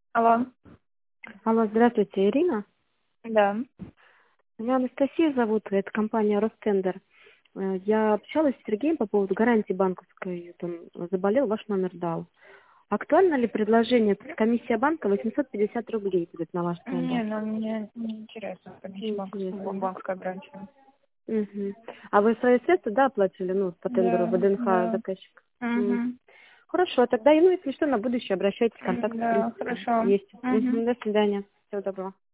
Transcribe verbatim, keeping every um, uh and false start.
Алло. Алло, здравствуйте, Ирина. Да. Меня Анастасия зовут, это компания Ростендер. Э, Я общалась с Сергеем по поводу гарантии банковской. Вот он заболел, ваш номер дал. Актуально ли предложение? Тут комиссия банка восемьсот пятьдесят рублей будет на ваш Не, тендер. нам не, не интересно. Комиссия банковская, Интересно, да? банковская гарантия. Мгм. А вы свои средства, да, оплатили, ну, по тендеру Да, ВДНХ да. заказчик? М. Угу. Хорошо, тогда, и, ну, если что, на будущее обращайтесь, контакт, в Да, принципе, хорошо. есть. Угу. Мгм. До свидания. Всего доброго.